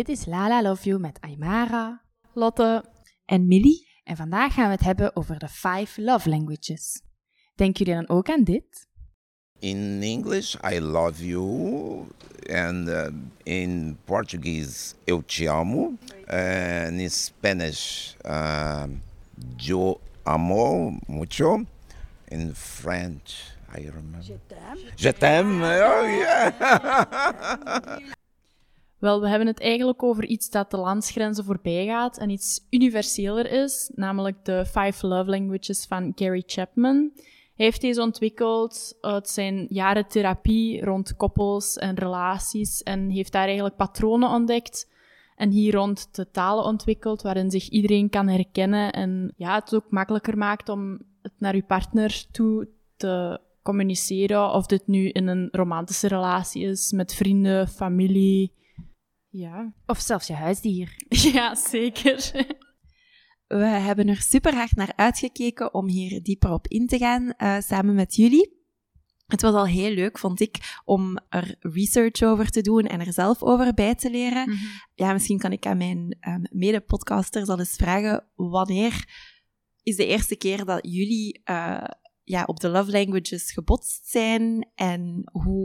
Dit is Lala Love You met Aymara, Lotte en Millie. En vandaag gaan we het hebben over de 5 love languages. Denken jullie dan ook aan dit? In English, I love you. And in Portuguese, eu te amo. And in Spanish, yo amo mucho. In French, I remember. Je t'aime. Oh, yeah. Wel, we hebben het eigenlijk over iets dat de landsgrenzen voorbij gaat en iets universeler is, namelijk de 5 love languages van Gary Chapman. Hij heeft deze ontwikkeld uit zijn jaren therapie rond koppels en relaties en heeft daar eigenlijk patronen ontdekt en hier rond de talen ontwikkeld waarin zich iedereen kan herkennen en ja, het ook makkelijker maakt om het naar je partner toe te communiceren, of dit nu in een romantische relatie is, met vrienden, familie. Ja. Of zelfs je huisdier. Ja, zeker. We hebben er super hard naar uitgekeken om hier dieper op in te gaan, samen met jullie. Het was al heel leuk, vond ik, om er research over te doen en er zelf over bij te leren. Mm-hmm. Ja, misschien kan ik aan mijn mede-podcasters al eens vragen, wanneer is de eerste keer dat jullie op de love languages gebotst zijn en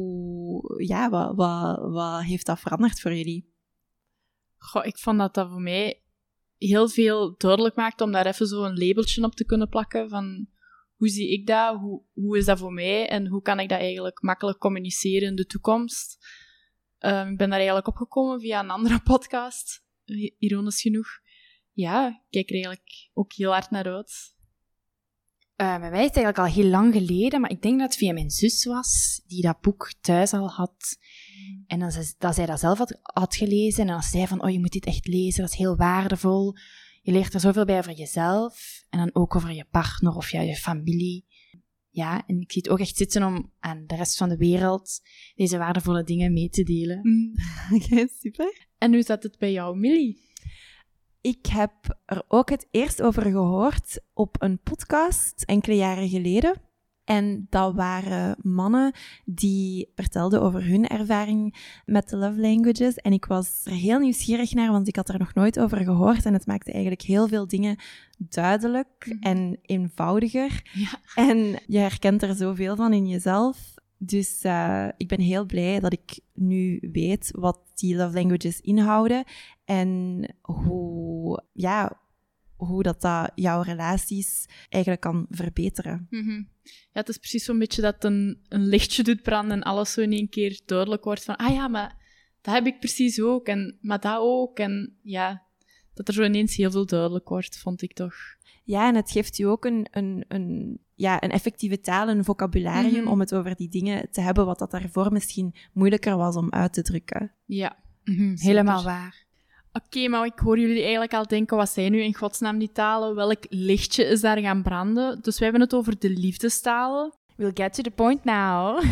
wat heeft dat veranderd voor jullie? Goh, ik vond dat voor mij heel veel duidelijk maakt om daar even zo een labeltje op te kunnen plakken van hoe zie ik dat, hoe is dat voor mij en hoe kan ik dat eigenlijk makkelijk communiceren in de toekomst. Ik ben daar eigenlijk opgekomen via een andere podcast, ironisch genoeg. Ja, ik kijk er eigenlijk ook heel hard naar uit. Bij mij is het eigenlijk al heel lang geleden, maar ik denk dat het via mijn zus was, die dat boek thuis al had. En dat zij dat zelf had gelezen. En dan zei van, je moet dit echt lezen, dat is heel waardevol. Je leert er zoveel bij over jezelf. En dan ook over je partner of je familie. Ja, en ik zie het ook echt zitten om aan de rest van de wereld deze waardevolle dingen mee te delen. Oké, super. En hoe zat het bij jou, Millie? Ik heb er ook het eerst over gehoord op een podcast enkele jaren geleden. En dat waren mannen die vertelden over hun ervaring met de love languages. En ik was er heel nieuwsgierig naar, want ik had er nog nooit over gehoord. En het maakte eigenlijk heel veel dingen duidelijk en eenvoudiger. Ja. En je herkent er zoveel van in jezelf. Dus ik ben heel blij dat ik nu weet wat die love languages inhouden en hoe dat jouw relaties eigenlijk kan verbeteren. Mm-hmm. Ja, het is precies zo'n beetje dat een lichtje doet branden en alles zo in één keer duidelijk wordt van, maar dat heb ik precies ook, maar dat ook. En ja, dat er zo ineens heel veel duidelijk wordt, vond ik toch. Ja, en het geeft je ook een effectieve taal, een vocabularium om het over die dingen te hebben, wat dat daarvoor misschien moeilijker was om uit te drukken. Ja, helemaal waar. Oké, maar ik hoor jullie eigenlijk al denken, wat zijn nu in godsnaam die talen? Welk lichtje is daar gaan branden? Dus we hebben het over de liefdestalen. We'll get to the point now.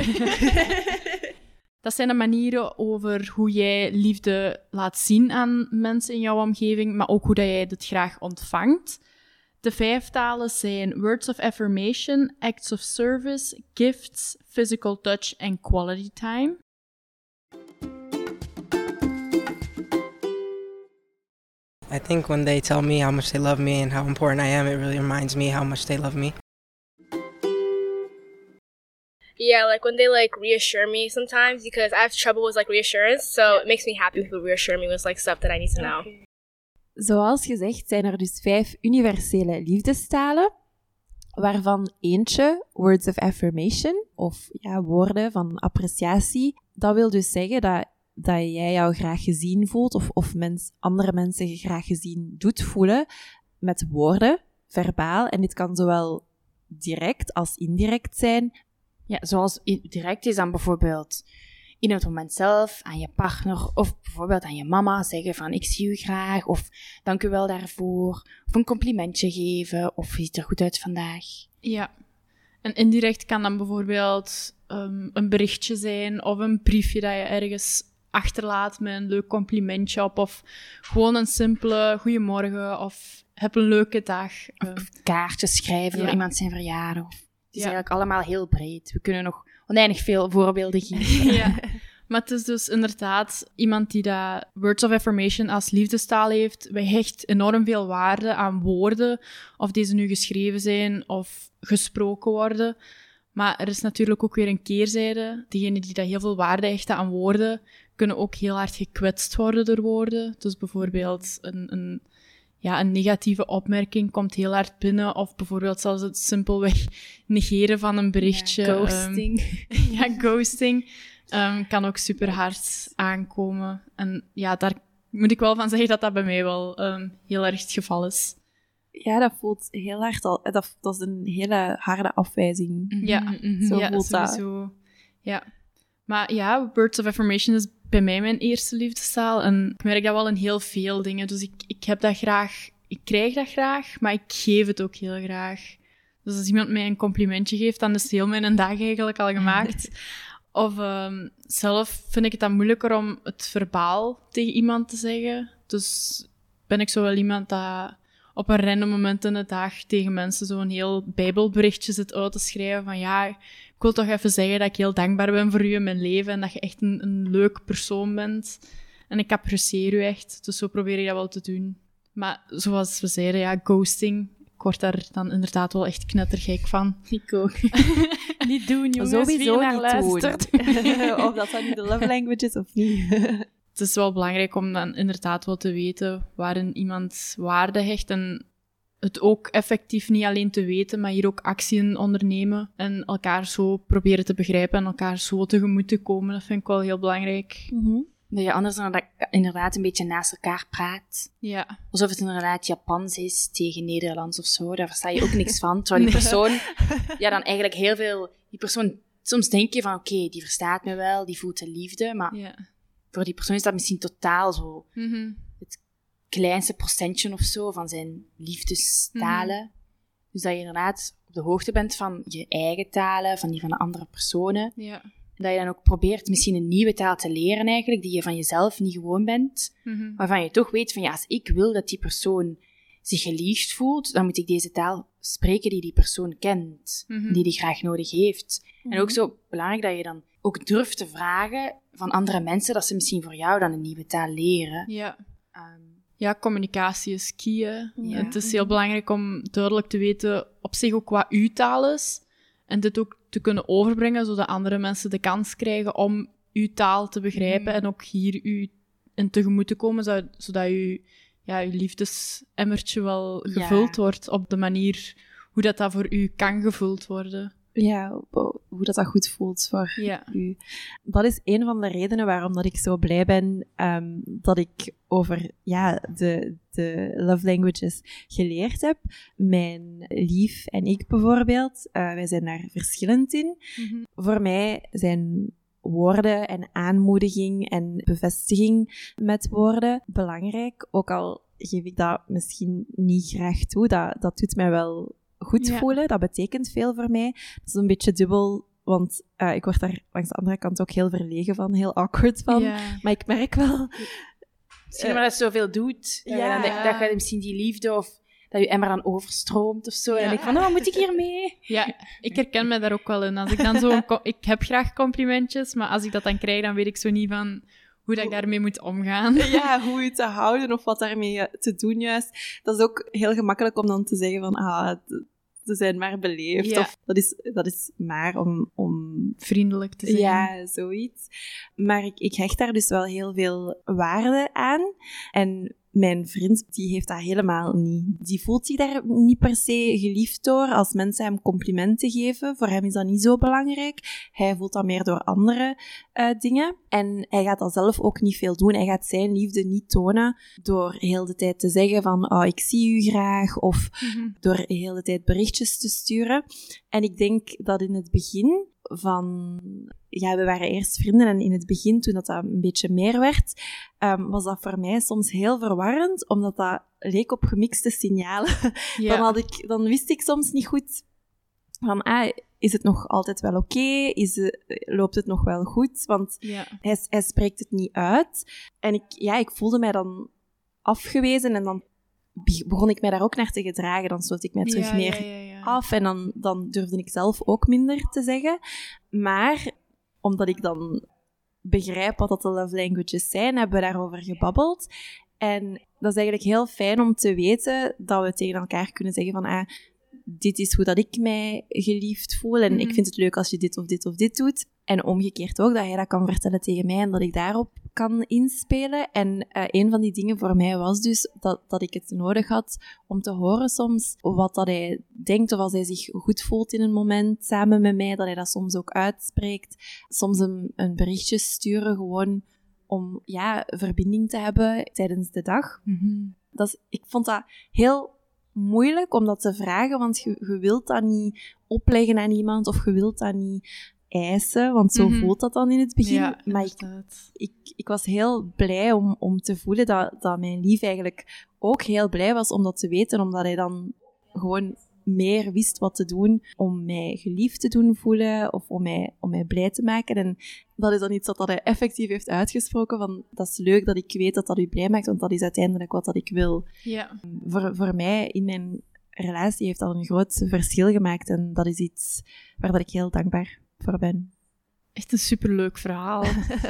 Dat zijn de manieren over hoe jij liefde laat zien aan mensen in jouw omgeving, maar ook hoe dat jij dit graag ontvangt. De 5 talen zijn words of affirmation, acts of service, gifts, physical touch en quality time. I think when they tell me how much they love me and how important I am, it really reminds me how much they love me. Yeah, like when they reassure me sometimes, because I have trouble with reassurance, so it makes me happy when people reassure me with stuff that I need to know. Zoals gezegd zijn er dus 5 universele liefdestalen, waarvan eentje, words of affirmation, of woorden van appreciatie. Dat wil dus zeggen dat jij jou graag gezien voelt, of andere mensen je graag gezien doet voelen, met woorden, verbaal. En dit kan zowel direct als indirect zijn. Ja, zoals direct is dan bijvoorbeeld in het moment zelf aan je partner of bijvoorbeeld aan je mama zeggen van ik zie u graag of dank u wel daarvoor of een complimentje geven of je ziet er goed uit vandaag. Ja, en indirect kan dan bijvoorbeeld een berichtje zijn of een briefje dat je ergens achterlaat met een leuk complimentje op of gewoon een simpele goeiemorgen of heb een leuke dag. Of kaartjes schrijven voor iemand zijn verjaardag. Het is eigenlijk allemaal heel breed. We kunnen nog oneindig veel voorbeelden geven. Ja. Maar het is dus inderdaad iemand die dat words of affirmation als liefdestaal heeft. Wij hecht enorm veel waarde aan woorden, of deze nu geschreven zijn of gesproken worden. Maar er is natuurlijk ook weer een keerzijde. Degenen die dat heel veel waarde hechten aan woorden, kunnen ook heel hard gekwetst worden door woorden. Dus bijvoorbeeld een negatieve opmerking komt heel hard binnen. Of bijvoorbeeld zelfs het simpelweg negeren van een berichtje. Ja, ghosting. Ghosting kan ook super hard aankomen. En ja, daar moet ik wel van zeggen dat dat bij mij wel heel erg het geval is. Ja, dat voelt heel hard al. Dat is een hele harde afwijzing. Ja, Zo voelt dat. sowieso. Ja. Maar ja, words of affirmation is bij mij mijn eerste liefdestaal. En ik merk dat wel in heel veel dingen. Dus ik heb dat graag, ik krijg dat graag, maar ik geef het ook heel graag. Dus als iemand mij een complimentje geeft, dan is heel mijn dag eigenlijk al gemaakt. Of zelf vind ik het dan moeilijker om het verbaal tegen iemand te zeggen. Dus ben ik zo wel iemand dat op een random moment in de dag tegen mensen zo'n heel bijbelberichtje zit uit te schrijven van ja, ik wil toch even zeggen dat ik heel dankbaar ben voor u in mijn leven en dat je echt een leuk persoon bent. En ik apprecieer u echt, dus zo probeer ik dat wel te doen. Maar zoals we zeiden, ja, ghosting, ik word daar dan inderdaad wel echt knettergek van. Ik ook. Niet doen, jongens, Sowieso wie naar niet luistert. Of dat dan nu de love language is of niet. Het is wel belangrijk om dan inderdaad wel te weten waarin iemand waarde hecht en het ook effectief niet alleen te weten, maar hier ook actie in ondernemen en elkaar zo proberen te begrijpen en elkaar zo tegemoet te komen. Dat vind ik wel heel belangrijk. Dat je anders dan dat inderdaad een beetje naast elkaar praat. Ja. Alsof het inderdaad Japans is tegen Nederlands of zo. Daar versta je ook niks van. Terwijl die persoon, ja, dan eigenlijk heel veel... Die persoon, soms denk je van, oké, die verstaat me wel, die voelt de liefde, maar Ja. voor die persoon is dat misschien totaal zo Mhm. het kleinste procentje of zo van zijn liefdestalen. Dus dat je inderdaad op de hoogte bent van je eigen talen, van die van de andere personen. Ja. En dat je dan ook probeert misschien een nieuwe taal te leren eigenlijk, die je van jezelf niet gewoon bent. Mhm. Waarvan je toch weet van, ja, als ik wil dat die persoon zich geliefd voelt, dan moet ik deze taal spreken die persoon kent. Mhm. Die graag nodig heeft. En ook zo belangrijk dat je dan ook durft te vragen van andere mensen, dat ze misschien voor jou dan een nieuwe taal leren. Ja. Ehm, Ja, communicatie is key, hè. Ja. Het is heel belangrijk om duidelijk te weten op zich ook wat uw taal is. En dit ook te kunnen overbrengen, zodat andere mensen de kans krijgen om uw taal te begrijpen en ook hier u in tegemoet te komen, zodat uw liefdesemmertje wel Ja. gevuld wordt op de manier hoe dat voor u kan gevuld worden. Ja, hoe dat goed voelt voor Ja. u. Dat is een van de redenen waarom dat ik zo blij ben dat ik over de love languages geleerd heb. Mijn lief en ik bijvoorbeeld, wij zijn daar verschillend in. Voor mij zijn woorden en aanmoediging en bevestiging met woorden belangrijk. Ook al geef ik dat misschien niet graag toe, dat doet mij wel goed Ja. voelen. Dat betekent veel voor mij. Dat is een beetje dubbel, want ik word daar langs de andere kant ook heel verlegen van, heel awkward van. Ja. Maar ik merk wel... Misschien maar dat je zoveel doet. Dat je dan denkt dat je misschien die liefde of dat je emmer dan overstroomt of zo. En dan denk je van, oh, moet ik hiermee? Ja, ik herken mij daar ook wel in. Als ik dan ik heb graag complimentjes, maar als ik dat dan krijg, dan weet ik zo niet van hoe dat ik daarmee moet omgaan. Ja, hoe je te houden of wat daarmee te doen juist. Dat is ook heel gemakkelijk om dan te zeggen van, ze zijn maar beleefd. Ja. Of dat is maar om Vriendelijk te zijn. ja, zoiets. Maar ik hecht daar dus wel heel veel waarde aan. En mijn vriend, die heeft dat helemaal niet. Die voelt zich daar niet per se geliefd door als mensen hem complimenten geven. Voor hem is dat niet zo belangrijk. Hij voelt dat meer door andere dingen. En hij gaat dat zelf ook niet veel doen. Hij gaat zijn liefde niet tonen door heel de tijd te zeggen van, oh, ik zie u graag. Of door heel de tijd berichtjes te sturen. En ik denk dat in het begin van... Ja, we waren eerst vrienden en in het begin, toen dat een beetje meer werd, was dat voor mij soms heel verwarrend, omdat dat leek op gemixte signalen. Ja. Dan wist ik soms niet goed van, is het nog altijd wel oké? Loopt het nog wel goed? Want Ja. hij spreekt het niet uit. En ik voelde mij dan afgewezen en dan begon ik mij daar ook naar te gedragen. Dan sloot ik mij terug meer Ja. af en dan durfde ik zelf ook minder te zeggen. Maar omdat ik dan begrijp wat dat de love languages zijn, hebben we daarover gebabbeld. En dat is eigenlijk heel fijn om te weten dat we tegen elkaar kunnen zeggen van dit is hoe dat ik mij geliefd voel en ik vind het leuk als je dit of dit of dit doet. En omgekeerd ook, dat hij dat kan vertellen tegen mij en dat ik daarop kan inspelen. En een van die dingen voor mij was dus dat ik het nodig had om te horen soms wat dat hij denkt of als hij zich goed voelt in een moment samen met mij, dat hij dat soms ook uitspreekt. Soms een berichtje sturen gewoon om verbinding te hebben tijdens de dag. Mhm. Ik vond dat heel moeilijk om dat te vragen, want je wilt dat niet opleggen aan iemand of je wilt dat niet eisen, want zo voelt dat dan in het begin. Ja, maar ik was heel blij om te voelen dat mijn lief eigenlijk ook heel blij was om dat te weten, omdat hij dan gewoon meer wist wat te doen om mij geliefd te doen voelen of om mij blij te maken. En dat is dan iets dat hij effectief heeft uitgesproken van dat is leuk dat ik weet dat dat u blij maakt, want dat is uiteindelijk wat dat ik wil. Ja. Voor mij in mijn relatie heeft dat een groot verschil gemaakt en dat is iets waar dat ik heel dankbaar voor ben. Echt een superleuk verhaal.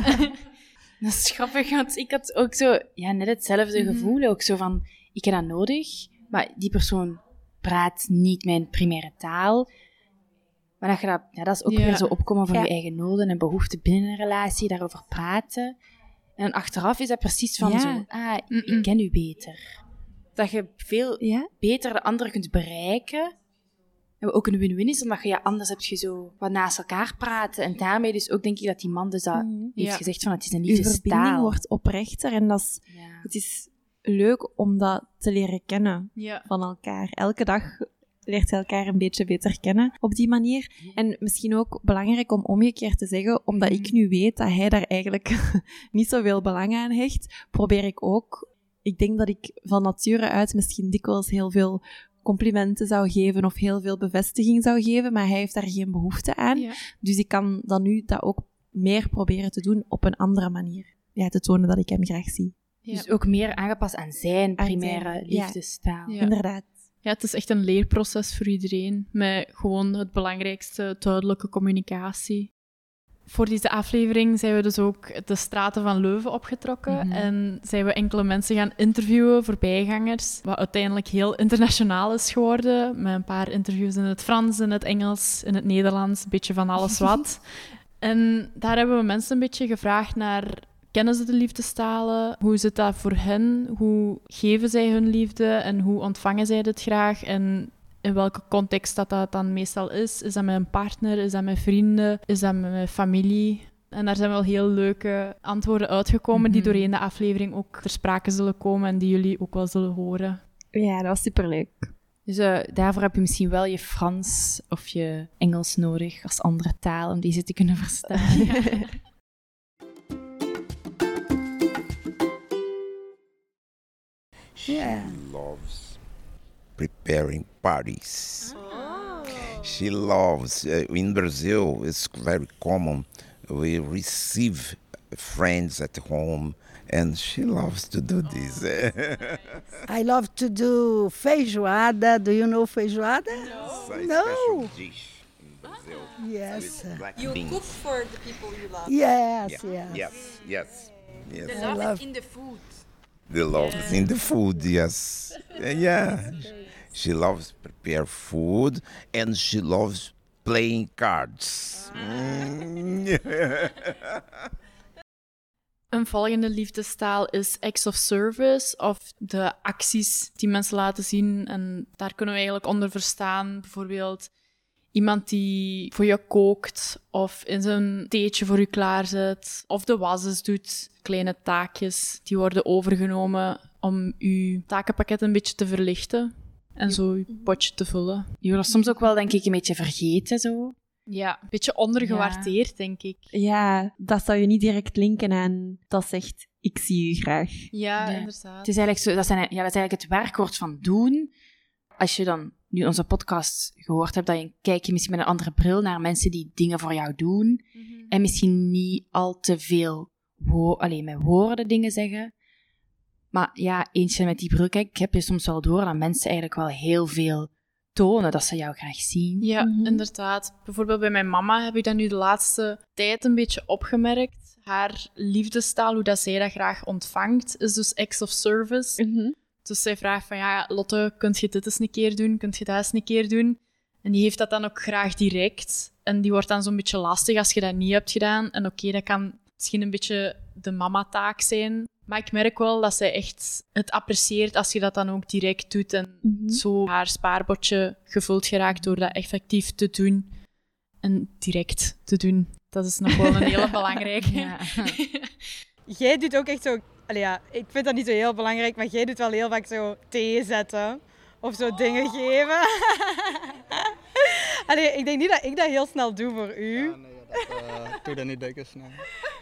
Dat is grappig, want ik had ook zo net hetzelfde gevoel. Ook zo van, ik heb dat nodig, maar die persoon praat niet mijn primaire taal. Maar dat is ook weer zo opkomen van je eigen noden en behoeften binnen een relatie, daarover praten. En achteraf is dat precies van zo, ik ken u beter. Dat je veel beter de ander kunt bereiken. En ook een win-win is, omdat je anders heb je zo wat naast elkaar praten. En daarmee dus ook denk ik dat die man dus dat heeft gezegd van het is een liefdestaal. Uw verbinding wordt oprechter en het is leuk om dat te leren kennen van elkaar. Elke dag leert je elkaar een beetje beter kennen op die manier. En misschien ook belangrijk om omgekeerd te zeggen, omdat ik nu weet dat hij daar eigenlijk niet zoveel belang aan hecht, probeer ik ook. Ik denk dat ik van nature uit misschien dikwijls heel veel complimenten zou geven of heel veel bevestiging zou geven, maar hij heeft daar geen behoefte aan. Ja. Dus ik kan dan nu dat ook meer proberen te doen op een andere manier. Ja, te tonen dat ik hem graag zie. Ja. Dus ook meer aangepast aan zijn primaire liefdestaal. Ja. Inderdaad. Ja, het is echt een leerproces voor iedereen, met gewoon het belangrijkste, duidelijke communicatie. Voor deze aflevering zijn we dus ook de straten van Leuven opgetrokken en zijn we enkele mensen gaan interviewen, voorbijgangers, wat uiteindelijk heel internationaal is geworden, met een paar interviews in het Frans, in het Engels, in het Nederlands, een beetje van alles wat. En daar hebben we mensen een beetje gevraagd naar, kennen ze de liefdestalen? Hoe zit dat voor hen? Hoe geven zij hun liefde en hoe ontvangen zij dit graag? En in welke context dat dan meestal is. Is dat met een partner? Is dat met vrienden? Is dat met familie? En daar zijn wel heel leuke antwoorden uitgekomen die doorheen de aflevering ook ter sprake zullen komen en die jullie ook wel zullen horen. Ja, dat was superleuk. Dus daarvoor heb je misschien wel je Frans of je Engels nodig als andere taal om deze te kunnen verstaan. She loves preparing parties. She loves, in Brazil, it's very common, we receive friends at home, and she loves to do this. I love to do feijoada. Do you know feijoada? No. Special dish in Brazil. Yes. You cook for the people you love. Yes. Yes. The love is in the food. The love is in the food, yes. Yeah. She loves prepare food and she loves playing cards. Een volgende liefdestaal is acts of service, of de acties die mensen laten zien. En daar kunnen we eigenlijk onder verstaan, bijvoorbeeld iemand die voor je kookt, of in zijn theetje voor je klaarzet, of de was doet. Kleine taakjes die worden overgenomen om je takenpakket een beetje te verlichten en zo je potje te vullen. Je wordt soms ook wel, denk ik, een beetje vergeten, zo. Ja, een beetje ondergewaardeerd, denk ik. Ja, dat zou je niet direct linken aan dat zegt, ik zie u graag. Ja, inderdaad. Het is eigenlijk zo, dat is eigenlijk het werkwoord van doen. Als je dan nu onze podcast gehoord hebt, dan kijk je misschien met een andere bril naar mensen die dingen voor jou doen. En misschien niet al te veel met woorden dingen zeggen. Maar ja, eens je met die bril kijkt, heb je soms wel door dat mensen eigenlijk wel heel veel tonen dat ze jou graag zien. Ja, inderdaad. Bijvoorbeeld bij mijn mama heb ik dat nu de laatste tijd een beetje opgemerkt. Haar liefdestaal, hoe dat zij dat graag ontvangt, is dus acts of service. Dus zij vraagt van, ja, Lotte, kunt je dit eens een keer doen? Kunt je dat eens een keer doen? En die heeft dat dan ook graag direct. En die wordt dan zo'n beetje lastig als je dat niet hebt gedaan. En oké, dat kan misschien een beetje de mama-taak zijn. Maar ik merk wel dat zij echt het apprecieert als je dat dan ook direct doet. En zo haar spaarbordje gevuld geraakt door dat effectief te doen. En direct te doen. Dat is nog wel een hele belangrijke. Ja. Jij doet ook echt zo... Allee, ja, ik vind dat niet zo heel belangrijk, maar jij doet wel heel vaak zo thee zetten. Of zo dingen geven. Allee, ik denk niet dat ik dat heel snel doe voor u. Ja, nee, doe dat niet dikwijls. Nee.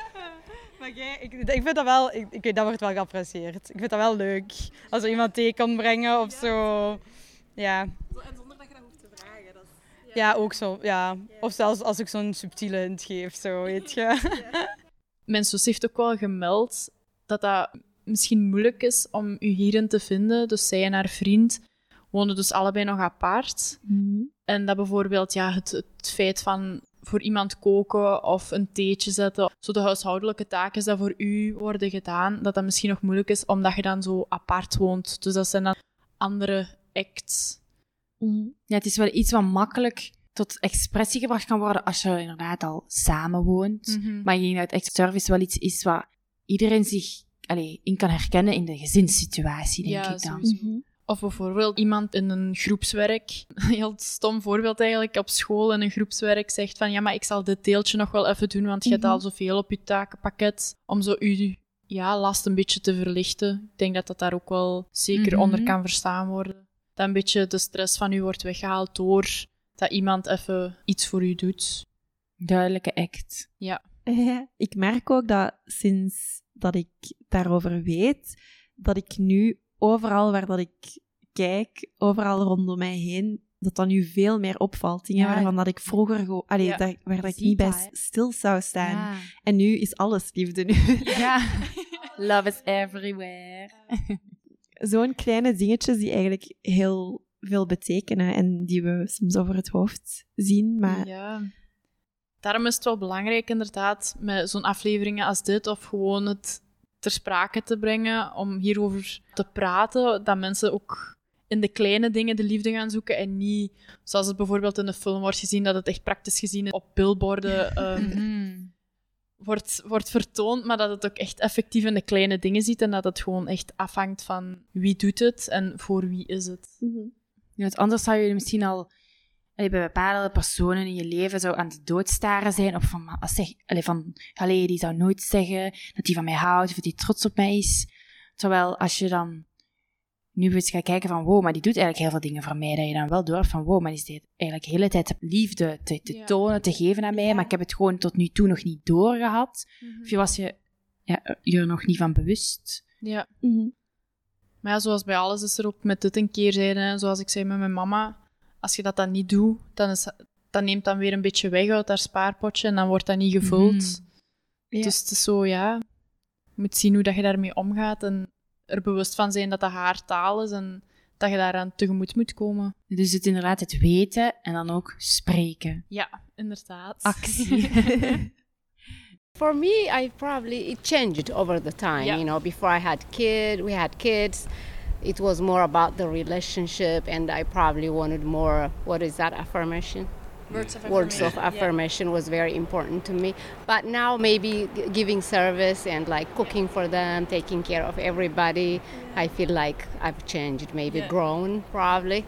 Maar jij, ik vind dat wel... Ik weet, dat wordt wel geapprecieerd. Ik vind dat wel leuk. Als er iemand thee kan brengen of zo. Ja. En zonder dat je dat hoeft te vragen. Dat is, Ja, ook zo. Ja. Of zelfs als ik zo'n subtiele hint geef, zo, weet je. Mijn zus heeft ook wel gemeld dat misschien moeilijk is om u hierin te vinden. Dus zij en haar vriend wonen dus allebei nog apart. En dat bijvoorbeeld het feit van voor iemand koken of een theetje zetten, zo de huishoudelijke taken die voor u worden gedaan, dat misschien nog moeilijk is omdat je dan zo apart woont. Dus dat zijn dan andere acts. Ja, het is wel iets wat makkelijk tot expressie gebracht kan worden als je inderdaad al samen woont. Maar ik denk dat acts of service wel iets is wat iedereen zich in kan herkennen in de gezinssituatie, denk ik dan. Sowieso. Of bijvoorbeeld iemand in een groepswerk, een heel stom voorbeeld eigenlijk, op school in een groepswerk zegt van ja, maar ik zal dit deeltje nog wel even doen, want je hebt al zoveel op je takenpakket, om zo je last een beetje te verlichten. Ik denk dat dat daar ook wel zeker onder kan verstaan worden. Dat een beetje de stress van u wordt weggehaald door dat iemand even iets voor u doet. Duidelijke act. Ja. Ik merk ook dat sinds dat ik daarover weet, dat ik nu overal waar dat ik kijk, overal rondom mij heen, dat nu veel meer opvalt. Dingen waarvan dat ik vroeger waar dat ik niet bij stil zou staan. Ja. En nu is alles liefde nu. Ja. Love is everywhere. Zo'n kleine dingetjes die eigenlijk heel veel betekenen en die we soms over het hoofd zien. Maar Ja. Daarom is het wel belangrijk inderdaad met zo'n afleveringen als dit of gewoon het ter sprake te brengen om hierover te praten, dat mensen ook in de kleine dingen de liefde gaan zoeken en niet, zoals het bijvoorbeeld in de film wordt gezien, dat het echt praktisch gezien op billboarden wordt vertoond, maar dat het ook echt effectief in de kleine dingen zit en dat het gewoon echt afhangt van wie doet het en voor wie is het. Ja, want anders zou je misschien al bij bepaalde personen in je leven zo aan de dood staren zijn. Of die zou nooit zeggen dat hij van mij houdt of dat hij trots op mij is. Terwijl als je dan nu eens gaat kijken van wow, maar die doet eigenlijk heel veel dingen voor mij, dat je dan wel door hebt van wow, maar die is eigenlijk de hele tijd liefde te tonen, te geven aan mij, maar ik heb het gewoon tot nu toe nog niet doorgehad. Of je was je er nog niet van bewust. Ja. Maar ja, zoals bij alles is er ook met dit een keerzijde. Zoals ik zei met mijn mama, als je dat dan niet doet, dan neemt dan weer een beetje weg uit haar spaarpotje en dan wordt dat niet gevuld. Dus het is zo, je moet zien hoe dat je daarmee omgaat en er bewust van zijn dat dat haar taal is en dat je daaraan tegemoet moet komen. Dus het inderdaad het weten en dan ook spreken. Ja, inderdaad. Actie. For me, it changed over the time. Yeah. You know, before we had kids, it was more about the relationship, and I probably wanted more. What is that affirmation? Words of affirmation was very important to me. But now maybe giving service and like cooking for them, taking care of everybody, I feel like I've changed, maybe grown probably.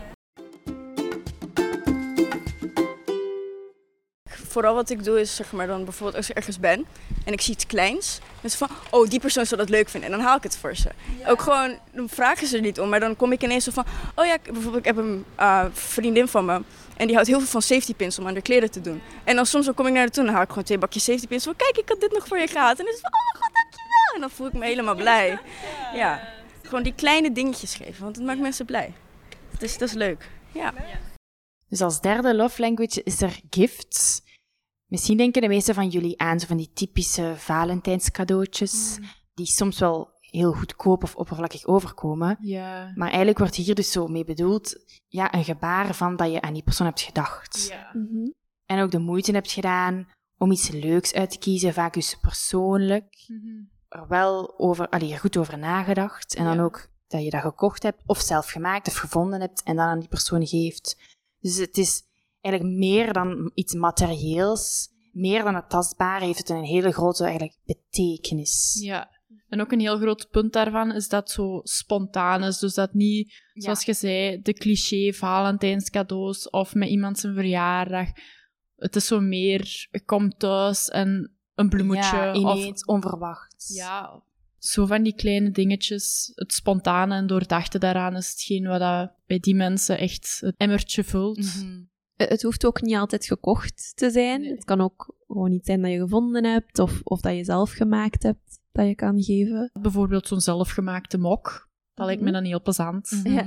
Vooral wat ik doe is, zeg maar, dan bijvoorbeeld als ik ergens ben en ik zie iets kleins, dan is het van, oh, die persoon zal dat leuk vinden en dan haal ik het voor ze. Ook gewoon, dan vragen ze er niet om, maar dan kom ik ineens zo van, oh ja, bijvoorbeeld ik heb een vriendin van me en die houdt heel veel van safety pins om aan de kleren te doen. En dan soms kom ik naar haar toe en dan haal ik gewoon 2 bakjes safety pins van, kijk, ik had dit nog voor je gehaald. En dan is het van, oh mijn god, dankjewel. En dan voel ik me helemaal blij. Ja, gewoon die kleine dingetjes geven, want het maakt mensen blij. Dus dat is leuk, ja. Dus als derde love language is er gifts. Misschien denken de meeste van jullie aan zo van die typische Valentijnscadeautjes, die soms wel heel goedkoop of oppervlakkig overkomen. Ja. Maar eigenlijk wordt hier dus zo mee bedoeld, ja, een gebaar van dat je aan die persoon hebt gedacht. Ja. En ook de moeite hebt gedaan om iets leuks uit te kiezen, vaak dus persoonlijk. Er wel er goed over nagedacht. En dan ook dat je dat gekocht hebt, of zelf gemaakt, of gevonden hebt, en dan aan die persoon geeft. Dus het is eigenlijk meer dan iets materieels, meer dan het tastbare, heeft het een hele grote eigenlijk betekenis. Ja. En ook een heel groot punt daarvan is dat het zo spontaan is. Dus dat niet, zoals je zei, de cliché Valentijnscadeaus of met iemand zijn verjaardag. Het is zo meer, ik kom thuis en een bloemetje. Ja, ineens, onverwacht. Ja, zo van die kleine dingetjes. Het spontane en doordachte daaraan is hetgeen wat dat bij die mensen echt het emmertje vult. Het hoeft ook niet altijd gekocht te zijn. Nee. Het kan ook gewoon iets zijn dat je gevonden hebt of dat je zelf gemaakt hebt dat je kan geven. Bijvoorbeeld zo'n zelfgemaakte mok. Dat lijkt me dan heel plezant. Ja.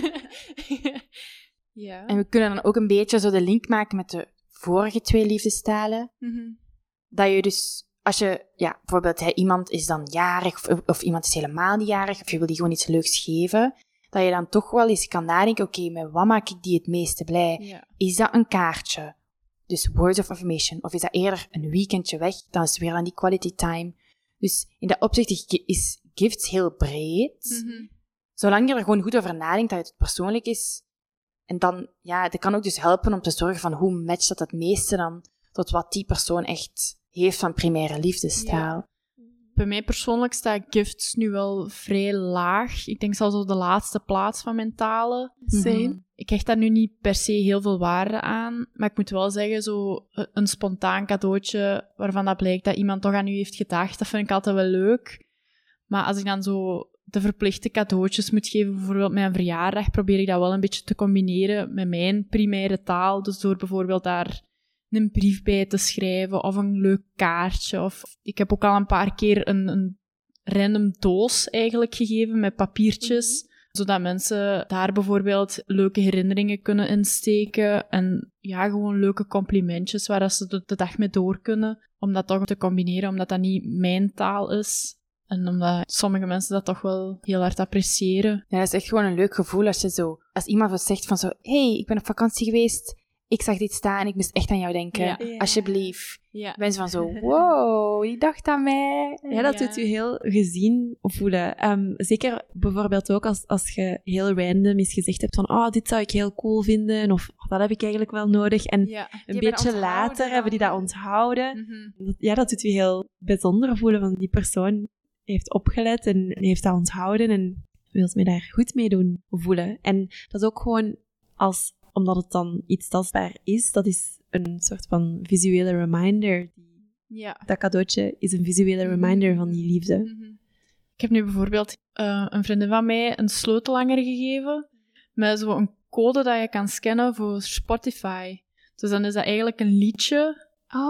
Ja. En we kunnen dan ook een beetje zo de link maken met de vorige 2 liefdestalen. Dat je dus, als je, bijvoorbeeld iemand is dan jarig of iemand is helemaal niet jarig of je wil die gewoon iets leuks geven, dat je dan toch wel eens kan nadenken, oké, met wat maak ik die het meeste blij? Ja. Is dat een kaartje? Dus words of affirmation. Of is dat eerder een weekendje weg? Dan is het weer aan die quality time. Dus in dat opzicht is gifts heel breed. Zolang je er gewoon goed over nadenkt dat het persoonlijk is. En dan, dat kan ook dus helpen om te zorgen van hoe matcht dat het meeste dan tot wat die persoon echt heeft van primaire liefdestaal. Ja. Bij mij persoonlijk staat gifts nu wel vrij laag. Ik denk zelfs op de laatste plaats van mijn talen zijn. Ik hecht daar nu niet per se heel veel waarde aan. Maar ik moet wel zeggen, zo een spontaan cadeautje waarvan dat blijkt dat iemand toch aan u heeft gedacht, dat vind ik altijd wel leuk. Maar als ik dan zo de verplichte cadeautjes moet geven, bijvoorbeeld met een verjaardag, probeer ik dat wel een beetje te combineren met mijn primaire taal. Dus door bijvoorbeeld daar een brief bij te schrijven of een leuk kaartje. Of ik heb ook al een paar keer een random doos eigenlijk gegeven met papiertjes, zodat mensen daar bijvoorbeeld leuke herinneringen kunnen insteken en gewoon leuke complimentjes waar ze de dag mee door kunnen. Om dat toch te combineren, omdat dat niet mijn taal is. En omdat sommige mensen dat toch wel heel hard appreciëren. Ja, dat is echt gewoon een leuk gevoel als iemand wat zegt van zo, hey, ik ben op vakantie geweest, ik zag dit staan en ik moest echt aan jou denken. Alsjeblieft. Ja. Mensen van zo, wow, die dacht aan mij. Ja, dat doet u heel gezien voelen. Zeker bijvoorbeeld ook als je heel random eens gezegd hebt van, dit zou ik heel cool vinden, of dat heb ik eigenlijk wel nodig. En een beetje later hebben die dat onthouden. Dat doet u heel bijzonder voelen, van die persoon heeft opgelet en heeft dat onthouden en wil mij daar goed mee doen voelen. En dat is ook gewoon omdat het dan iets tastbaar is, dat is een soort van visuele reminder. Dat cadeautje is een visuele reminder van die liefde. Ik heb nu bijvoorbeeld een vriendin van mij een sleutelhanger gegeven met zo'n code dat je kan scannen voor Spotify. Dus dan is dat eigenlijk een liedje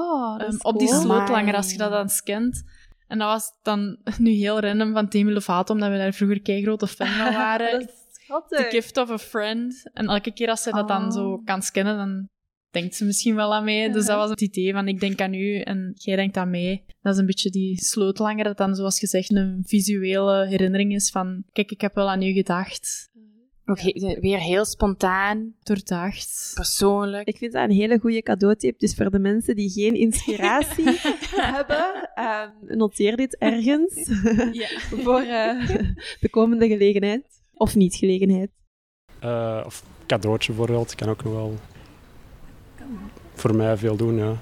op die sleutelhanger als je dat dan scant. En dat was dan nu heel random van Demi Lovato, omdat we daar vroeger keigrote fan van waren. The Gift of a Friend. En elke keer als zij dat dan zo kan scannen, dan denkt ze misschien wel aan mij. Dus dat was het idee van, ik denk aan u en jij denkt aan mij. Dat is een beetje die sleutelhanger, dat dan, zoals gezegd, een visuele herinnering is van, kijk, ik heb wel aan u gedacht. Ook weer heel spontaan. Doordacht. Persoonlijk. Ik vind dat een hele goede cadeautip. Dus voor de mensen die geen inspiratie hebben, noteer dit ergens voor de komende gelegenheid. Of niet gelegenheid. Of cadeautje bijvoorbeeld, kan ook nog wel voor mij veel doen, ja.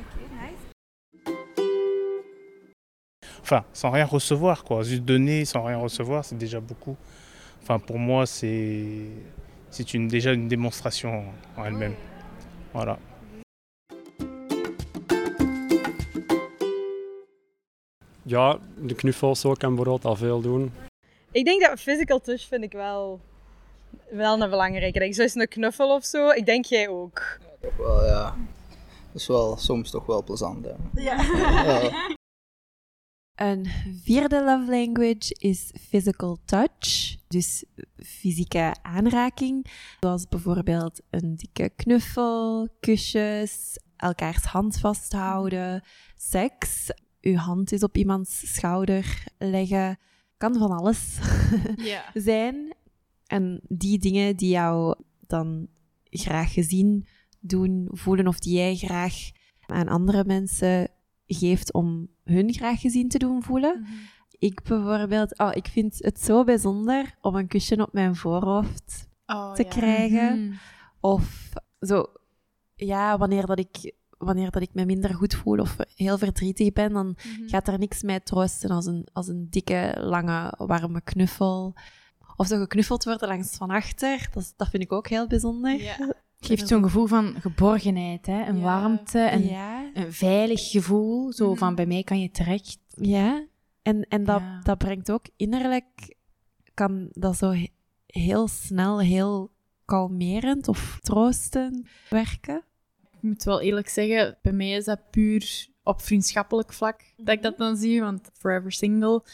Enfin, sans rien recevoir, quoi. Juste donner sans rien recevoir, c'est déjà beaucoup. Enfin, pour moi, c'est déjà une démonstration en elle-même. Voilà. Ja, de knuffel zo kan bijvoorbeeld al veel doen. Ik denk dat physical touch vind ik wel een belangrijke ding. Zoals een knuffel of zo. Ik denk jij ook. Ja, toch wel, ja. Dat is wel soms toch wel plezant, hè. Ja. Een vierde love language is physical touch. Dus fysieke aanraking. Zoals bijvoorbeeld een dikke knuffel, kusjes, elkaars hand vasthouden, seks. Uw hand is op iemands schouder leggen. kan van alles zijn. En die dingen die jou dan graag gezien doen, voelen, of die jij graag aan andere mensen geeft om hun graag gezien te doen voelen. Ik bijvoorbeeld, ik vind het zo bijzonder om een kusje op mijn voorhoofd te krijgen. Of zo, ja, wanneer dat ik me minder goed voel of heel verdrietig ben, dan gaat er niks mij troosten als een dikke, lange, warme knuffel. Of zo geknuffeld worden langs van achter. Dat vind ik ook heel bijzonder. Ja. Geeft zo'n gevoel van geborgenheid, hè? Een warmte, een veilig gevoel. Zo van, bij mij kan je terecht. Ja, en dat brengt ook innerlijk, kan dat zo heel snel, heel kalmerend of troostend werken. Ik moet wel eerlijk zeggen, bij mij is dat puur op vriendschappelijk vlak dat ik dat dan zie, want forever single.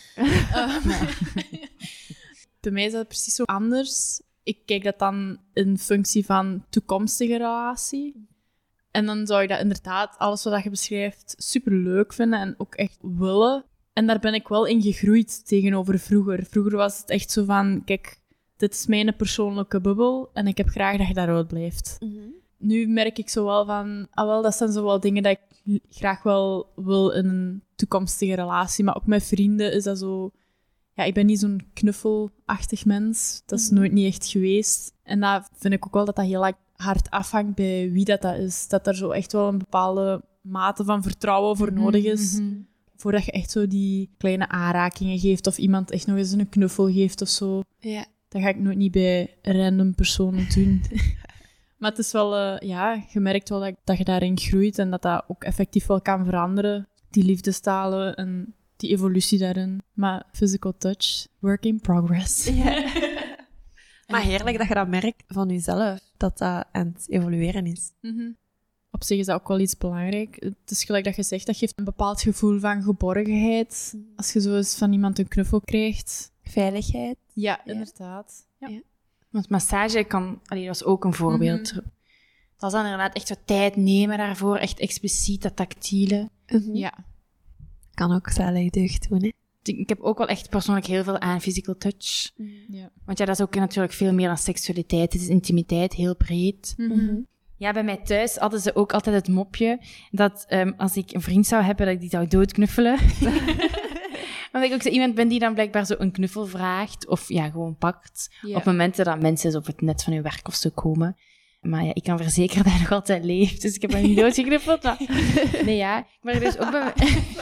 Bij mij is dat precies zo anders. Ik kijk dat dan in functie van toekomstige relatie. En dan zou ik dat inderdaad, alles wat je beschrijft, superleuk vinden en ook echt willen. En daar ben ik wel in gegroeid tegenover vroeger. Vroeger was het echt zo van, kijk, dit is mijn persoonlijke bubbel en ik heb graag dat je daaruit blijft. Nu merk ik zo wel van, dat zijn zo wel dingen dat ik graag wel wil in een toekomstige relatie. Maar ook met vrienden is dat zo... Ja, ik ben niet zo'n knuffelachtig mens. Dat is nooit niet echt geweest. En dat vind ik ook wel dat heel hard afhangt bij wie dat is. Dat er zo echt wel een bepaalde mate van vertrouwen voor nodig is. Voordat je echt zo die kleine aanrakingen geeft of iemand echt nog eens een knuffel geeft of zo. Ja. Dat ga ik nooit niet bij random personen doen. Maar het is wel... je merkt wel dat je daarin groeit en dat dat ook effectief wel kan veranderen. Die liefdestalen en... die evolutie daarin. Maar physical touch, work in progress. Ja. Maar heerlijk dat je dat merkt van jezelf, dat dat aan het evolueren is. Op zich is dat ook wel iets belangrijk. Het is gelijk dat je zegt, dat geeft een bepaald gevoel van geborgenheid. Als je zo eens van iemand een knuffel krijgt. Veiligheid. Ja, inderdaad. Ja. Want massage kan... dat is ook een voorbeeld. Dat is dan inderdaad echt wat tijd nemen daarvoor. Echt expliciet dat tactiele. Ja. Kan ook zalig deugd doen, hè? Ik heb ook wel echt persoonlijk heel veel aan physical touch. Ja. Want dat is ook natuurlijk veel meer dan seksualiteit. Het is intimiteit, heel breed. Ja, bij mij thuis hadden ze ook altijd het mopje dat als ik een vriend zou hebben, dat ik die zou doodknuffelen. Want ik ook zo iemand ben die dan blijkbaar zo een knuffel vraagt of gewoon pakt. Ja. Op momenten dat mensen zo op het net van hun werk of zo komen. Maar ja, ik kan verzekeren dat hij nog altijd leeft, dus ik heb hem niet doodgeknuffeld. Maar... Nee, ja. Maar dus ook bij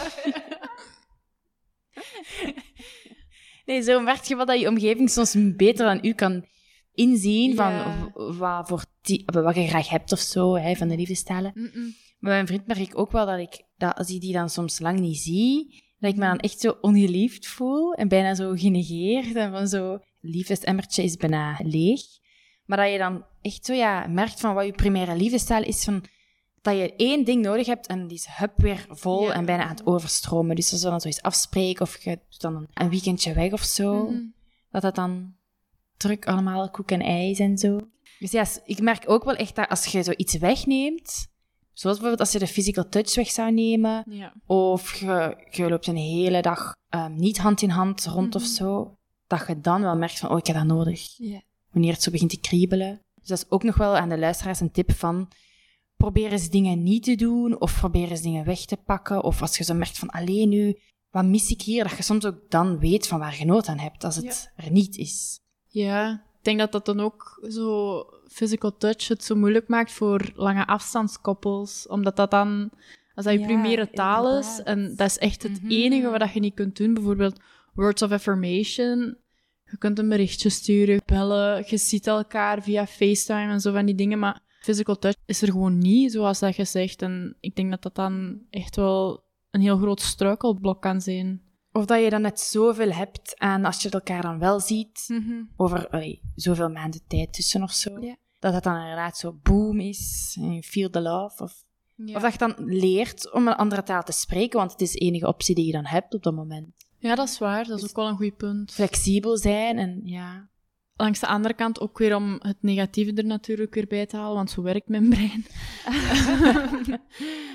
Nee, zo merk je wel dat je omgeving soms beter dan u kan inzien van wat je graag hebt of zo, hè, van de liefdestalen. Maar bij mijn vriend merk ik ook wel dat als ik die dan soms lang niet zie, dat ik me dan echt zo ongeliefd voel en bijna zo genegeerd en van zo, liefdesemmertje is bijna leeg. Maar dat je dan echt zo merkt van wat je primaire liefdestaal is, van dat je één ding nodig hebt en die is weer vol en bijna aan het overstromen. Dus als we dan zoiets afspreken of je doet dan een weekendje weg of zo, dat dan druk allemaal koek en ei is en zo. Dus ja, ik merk ook wel echt dat als je zoiets wegneemt, zoals bijvoorbeeld als je de physical touch weg zou nemen, of je loopt een hele dag niet hand in hand rond of zo, dat je dan wel merkt van, ik heb dat nodig. Wanneer het zo begint te kriebelen. Dus dat is ook nog wel aan de luisteraars een tip van, probeer eens dingen niet te doen, of probeer eens dingen weg te pakken, of als je zo merkt van, alleen nu, wat mis ik hier? Dat je soms ook dan weet van waar je nood aan hebt, als het er niet is. Ja, ik denk dat dat dan ook zo physical touch het zo moeilijk maakt voor lange afstandskoppels, omdat dat dan, als dat je primaire taal is, en dat is echt het enige wat je niet kunt doen, bijvoorbeeld words of affirmation, je kunt een berichtje sturen, bellen, je ziet elkaar via FaceTime en zo van die dingen, maar physical touch is er gewoon niet, zoals dat je zegt. En ik denk dat dat dan echt wel een heel groot struikelblok kan zijn. Of dat je dan net zoveel hebt aan, als je elkaar dan wel ziet, over zoveel maanden tijd tussen of zo, dat het dan inderdaad zo boom is, en you feel the love. Of dat je dan leert om een andere taal te spreken, want het is de enige optie die je dan hebt op dat moment. Ja, dat is waar. Dat is ook wel een goed punt. Flexibel zijn en Langs de andere kant ook weer om het negatieve er natuurlijk weer bij te halen, want zo werkt mijn brein.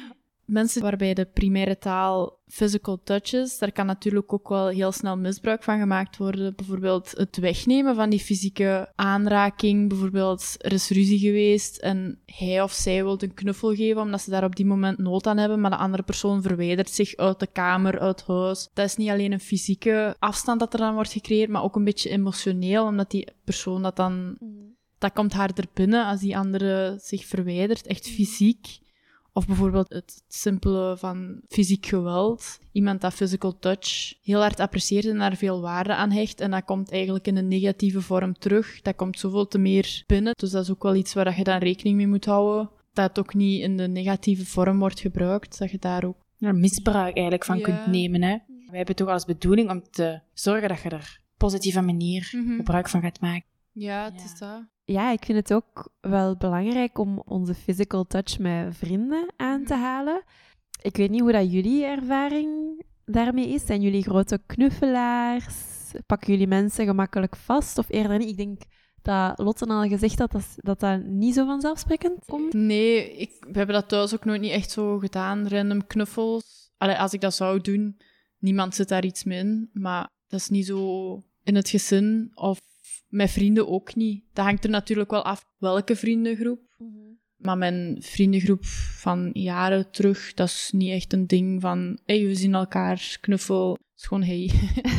mensen waarbij de primaire taal physical touch is, daar kan natuurlijk ook wel heel snel misbruik van gemaakt worden. Bijvoorbeeld het wegnemen van die fysieke aanraking. Bijvoorbeeld, er is ruzie geweest en hij of zij wil een knuffel geven omdat ze daar op die moment nood aan hebben, maar de andere persoon verwijdert zich uit de kamer, uit huis. Dat is niet alleen een fysieke afstand dat er dan wordt gecreëerd, maar ook een beetje emotioneel, omdat die persoon dat dan... Dat komt harder binnen als die andere zich verwijdert, echt fysiek. Of bijvoorbeeld het simpele van fysiek geweld. Iemand dat physical touch heel hard apprecieert en daar veel waarde aan hecht. En dat komt eigenlijk in een negatieve vorm terug. Dat komt zoveel te meer binnen. Dus dat is ook wel iets waar je dan rekening mee moet houden. Dat het ook niet in de negatieve vorm wordt gebruikt. Dat je daar ook... misbruik eigenlijk van kunt nemen. Hè? Wij hebben toch als bedoeling om te zorgen dat je er op een positieve manier gebruik van gaat maken. Ja, het is dat. Ja, ik vind het ook wel belangrijk om onze physical touch met vrienden aan te halen. Ik weet niet hoe dat jullie ervaring daarmee is. Zijn jullie grote knuffelaars? Pakken jullie mensen gemakkelijk vast? Of eerder niet? Ik denk dat Lotte al gezegd had dat niet zo vanzelfsprekend komt. Nee, we hebben dat thuis ook nooit niet echt zo gedaan. Random knuffels. Allee, als ik dat zou doen, niemand zit daar iets mee in. Maar dat is niet zo in het gezin of met vrienden ook niet. Dat hangt er natuurlijk wel af welke vriendengroep. Maar mijn vriendengroep van jaren terug, dat is niet echt een ding van hey, we zien elkaar, knuffel. Het is gewoon hey.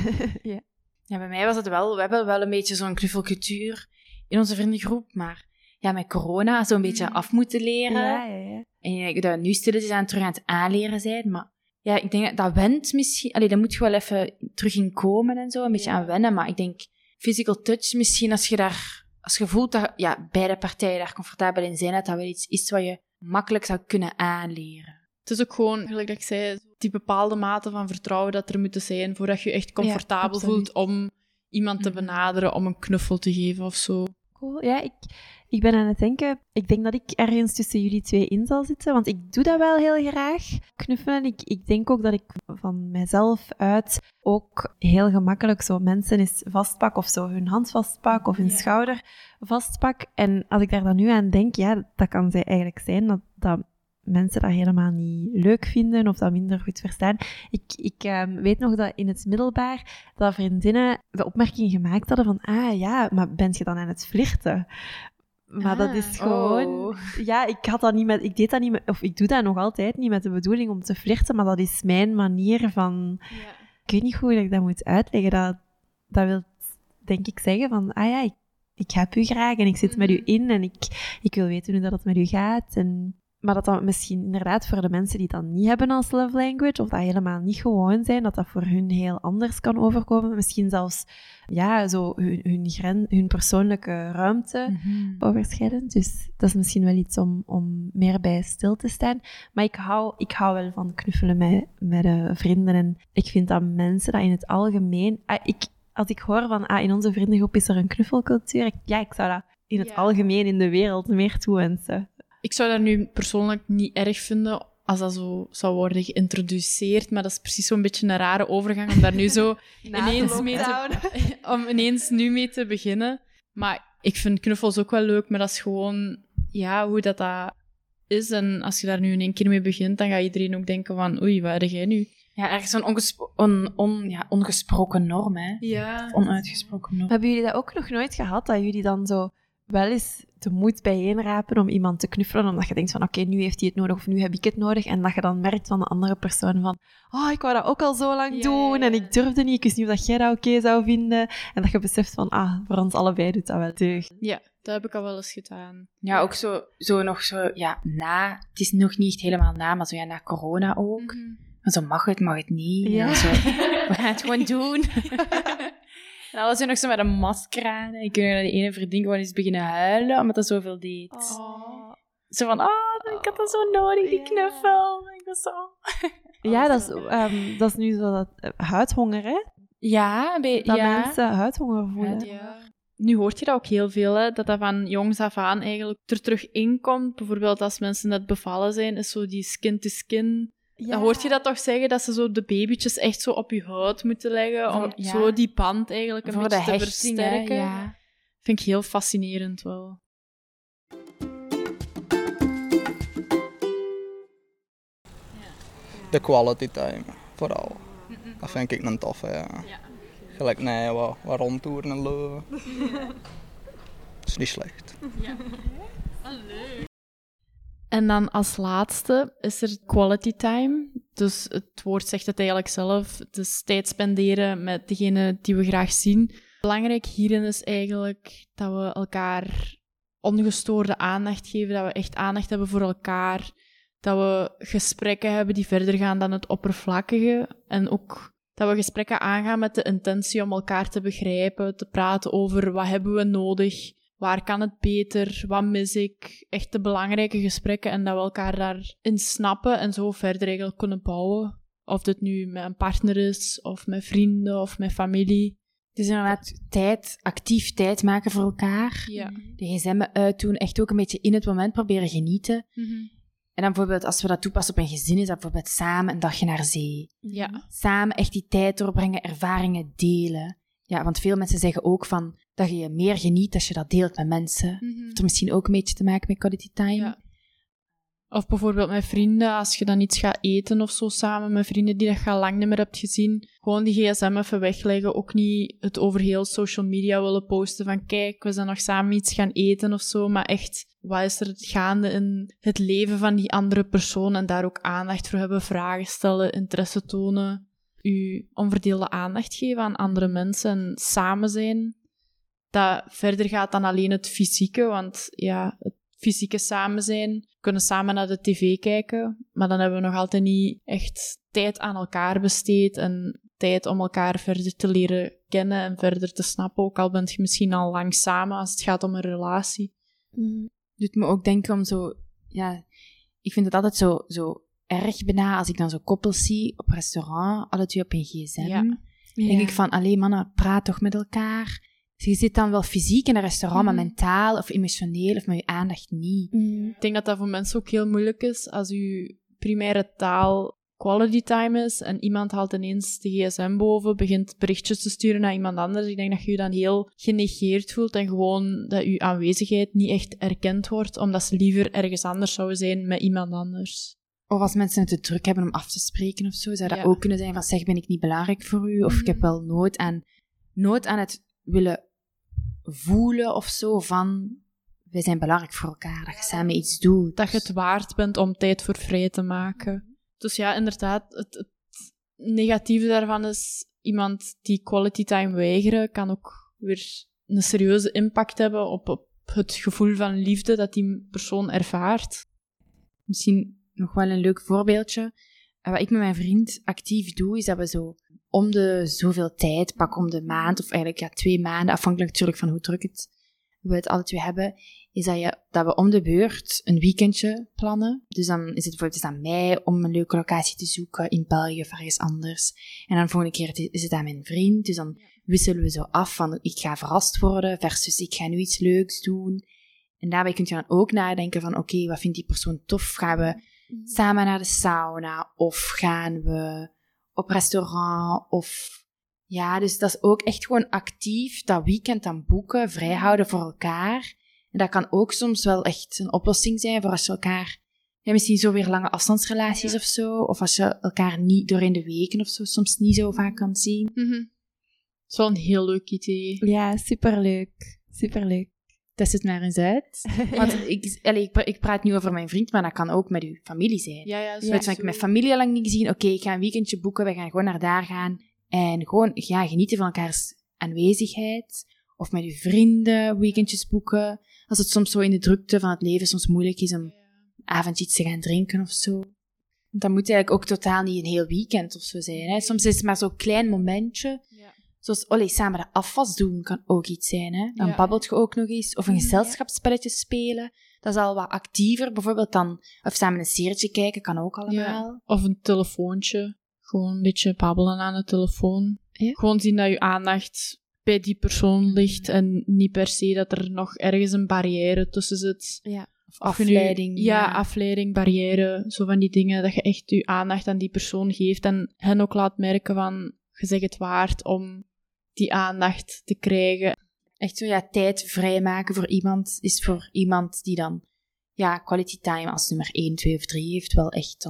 Ja, bij mij was het wel... We hebben wel een beetje zo'n knuffelcultuur in onze vriendengroep, maar ja, met corona zo'n beetje af moeten leren. Ja. En dat nu stilletjes terug aan het aanleren zijn, maar ja, ik denk dat went misschien... Allee, daar moet je wel even terug in komen en zo, een beetje aan wennen, maar ik denk... Physical touch, misschien als je voelt dat beide partijen daar comfortabel in zijn, dat wel iets is wat je makkelijk zou kunnen aanleren. Het is ook gewoon, gelijk dat ik zei, die bepaalde mate van vertrouwen dat er moeten zijn voordat je je echt comfortabel voelt om iemand te benaderen, om een knuffel te geven of zo. Cool. Ja, ik ben aan het denken. Ik denk dat ik ergens tussen jullie twee in zal zitten, want ik doe dat wel heel graag, knuffelen. Ik denk ook dat ik van mezelf uit ook heel gemakkelijk zo mensen eens vastpak of zo hun hand vastpak of hun schouder vastpak. En als ik daar dan nu aan denk, ja, dat kan eigenlijk zijn dat mensen dat helemaal niet leuk vinden of dat minder goed verstaan. Ik weet nog dat in het middelbaar dat vriendinnen de opmerking gemaakt hadden van maar ben je dan aan het flirten? Maar dat is gewoon... Ja, ik deed dat niet met... Of ik doe dat nog altijd niet met de bedoeling om te flirten, maar dat is mijn manier van... Ik weet niet hoe ik dat moet uitleggen. Dat wil, denk ik, zeggen van... Ik heb u graag en ik zit met u in en ik wil weten hoe dat het met u gaat. Maar dat dan misschien inderdaad voor de mensen die dat niet hebben als love language, of dat helemaal niet gewoon zijn, dat voor hun heel anders kan overkomen. Misschien zelfs zo hun persoonlijke ruimte overschrijden. Dus dat is misschien wel iets om meer bij stil te staan. Maar ik hou wel van knuffelen met vrienden. En ik vind dat mensen dat in het algemeen... Als ik hoor van in onze vriendengroep is er een knuffelcultuur, ik zou dat in het algemeen in de wereld meer toewensen. Ik zou dat nu persoonlijk niet erg vinden als dat zo zou worden geïntroduceerd, maar dat is precies zo'n beetje een rare overgang om daar nu zo ineens nu mee te beginnen. Maar ik vind knuffels ook wel leuk, maar dat is gewoon hoe dat is. En als je daar nu in één keer mee begint, dan gaat iedereen ook denken van oei, wat heb jij nu? Ja, ergens een ongesproken norm, hè? Ja. Onuitgesproken norm. Hebben jullie dat ook nog nooit gehad, dat jullie dan zo wel eens de moed bijeenrapen om iemand te knuffelen, omdat je denkt van oké, nu heeft hij het nodig of nu heb ik het nodig, en dat je dan merkt van de andere persoon van ik wou dat ook al zo lang doen en ik durfde niet, ik wist niet of dat jij dat oké zou vinden, en dat je beseft van voor ons allebei doet dat wel deugd. Ja, dat heb ik al wel eens gedaan. Ja, ook het is nog niet helemaal maar zo na corona ook. Maar zo mag het niet. Ja. Zo, we gaan het gewoon doen. En alles nog zo met een masker aan. Ik weet dat die ene vriendin gewoon eens beginnen huilen, omdat dat zoveel deed. Zo van, ik had dat zo nodig, die knuffel. Ik was zo... Ja, dat is nu zo dat huidhonger, hè? Ja, dat mensen huidhonger voelen. Ja. Nu hoort je dat ook heel veel, hè, dat van jongs af aan eigenlijk er terug in komt. Bijvoorbeeld als mensen net bevallen zijn, is zo die skin-to-skin... Ja. Dan hoort je dat toch zeggen, dat ze zo de babytjes echt zo op je huid moeten leggen, om zo die band eigenlijk een beetje te versterken. Ja. Vind ik heel fascinerend wel. De quality time, vooral. Dat vind ik een toffe, ja. Gelijk, nee, wat rondtoeren en lopen. Dat is niet slecht. Ja. Leuk. En dan als laatste is er quality time. Dus het woord zegt het eigenlijk zelf. Dus tijd spenderen met degene die we graag zien. Belangrijk hierin is eigenlijk dat we elkaar ongestoorde aandacht geven. Dat we echt aandacht hebben voor elkaar. Dat we gesprekken hebben die verder gaan dan het oppervlakkige. En ook dat we gesprekken aangaan met de intentie om elkaar te begrijpen. Te praten over wat hebben we nodig. Waar kan het beter? Wat mis ik? Echt de belangrijke gesprekken en dat we elkaar daarin snappen en zo verder eigenlijk kunnen bouwen. Of dit nu met een partner is, of met vrienden, of met familie. Dus inderdaad actief tijd maken voor elkaar. Ja. De gsm'en uitdoen, echt ook een beetje in het moment proberen genieten. Mm-hmm. En dan bijvoorbeeld, als we dat toepassen op een gezin, is dat bijvoorbeeld samen een dagje naar zee. Ja. Samen echt die tijd doorbrengen, ervaringen delen. Ja, want veel mensen zeggen ook van dat je meer geniet als je dat deelt met mensen. Mm-hmm. Heeft er misschien ook een beetje te maken met quality time. Ja. Of bijvoorbeeld met vrienden, als je dan iets gaat eten of zo samen met vrienden die je al lang niet meer hebt gezien. Gewoon die gsm even wegleggen. Ook niet het over heel social media willen posten van kijk, we zijn nog samen iets gaan eten of zo. Maar echt, wat is er gaande in het leven van die andere persoon? En daar ook aandacht voor hebben, vragen stellen, interesse tonen. Je onverdeelde aandacht geven aan andere mensen en samen zijn. Dat verder gaat dan alleen het fysieke, want ja, het fysieke samen zijn. We kunnen samen naar de tv kijken, maar dan hebben we nog altijd niet echt tijd aan elkaar besteed en tijd om elkaar verder te leren kennen en verder te snappen, ook al bent je misschien al lang samen als het gaat om een relatie. Doet me ook denken om zo... Ja, ik vind het altijd zo erg bijna als ik dan zo koppels zie op restaurant, alle twee op een gsm. Ja. Dan denk ik van, allee mannen, praat toch met elkaar. Dus je zit dan wel fysiek in een restaurant, maar mentaal of emotioneel of met je aandacht niet. Ik denk dat dat voor mensen ook heel moeilijk is als je primaire taal quality time is en iemand haalt ineens de gsm boven, begint berichtjes te sturen naar iemand anders. Ik denk dat je je dan heel genegeerd voelt en gewoon dat je aanwezigheid niet echt erkend wordt, omdat ze liever ergens anders zouden zijn met iemand anders. Of als mensen het te druk hebben om af te spreken of zo, zou dat ook kunnen zijn van zeg, ben ik niet belangrijk voor u? Of ik heb wel nood aan het willen voelen of zo van wij zijn belangrijk voor elkaar, dat je samen iets doet. Dat je het waard bent om tijd voor vrij te maken. Dus ja, inderdaad, het negatieve daarvan is iemand die quality time weigeren kan ook weer een serieuze impact hebben op het gevoel van liefde dat die persoon ervaart. Misschien nog wel een leuk voorbeeldje. Wat ik met mijn vriend actief doe, is dat we zo om de zoveel tijd, pak om de maand, of eigenlijk 2 maanden, afhankelijk natuurlijk van hoe druk we het alle twee hebben, is dat we om de beurt een weekendje plannen. Dus dan is het bijvoorbeeld aan mij om een leuke locatie te zoeken in België of ergens anders. En dan volgende keer is het aan mijn vriend. Dus dan wisselen we zo af van ik ga verrast worden versus ik ga nu iets leuks doen. En daarbij kun je dan ook nadenken van oké, wat vindt die persoon tof? Gaan we samen naar de sauna of gaan we op restaurant of... Ja, dus dat is ook echt gewoon actief dat weekend dan boeken, vrijhouden voor elkaar. En dat kan ook soms wel echt een oplossing zijn voor als je elkaar... Ja, misschien zo weer lange afstandsrelaties of zo. Of als je elkaar niet doorheen de weken of zo soms niet zo vaak kan zien. Dat is wel een heel leuk idee. Ja, superleuk. Superleuk. Test het maar eens uit. Want ik praat nu over mijn vriend, maar dat kan ook met uw familie zijn. Ja, dus ik heb mijn familie al lang niet gezien. Oké, ik ga een weekendje boeken, we gaan gewoon naar daar gaan. En gewoon genieten van elkaars aanwezigheid. Of met uw vrienden weekendjes boeken. Als het soms zo in de drukte van het leven soms moeilijk is om een avondje iets te gaan drinken of zo. Want dat moet eigenlijk ook totaal niet een heel weekend of zo zijn. Hè. Soms is het maar zo'n klein momentje. Ja. Zoals samen de afwas doen kan ook iets zijn. Hè. Dan babbelt je ook nog eens. Of een gezelschapsspelletje spelen. Dat is al wat actiever bijvoorbeeld dan... Of samen een serietje kijken kan ook allemaal. Ja. Of een telefoontje. Gewoon een beetje babbelen aan de telefoon. Ja. Gewoon zien dat je aandacht bij die persoon ligt en niet per se dat er nog ergens een barrière tussen zit. Ja. Of afleiding. Afleiding, barrière, zo van die dingen. Dat je echt je aandacht aan die persoon geeft en hen ook laat merken van, je zegt het waard om die aandacht te krijgen. Echt zo, tijd vrijmaken voor iemand is voor iemand die dan, quality time als nummer 1, 2 of 3 heeft, wel echt dan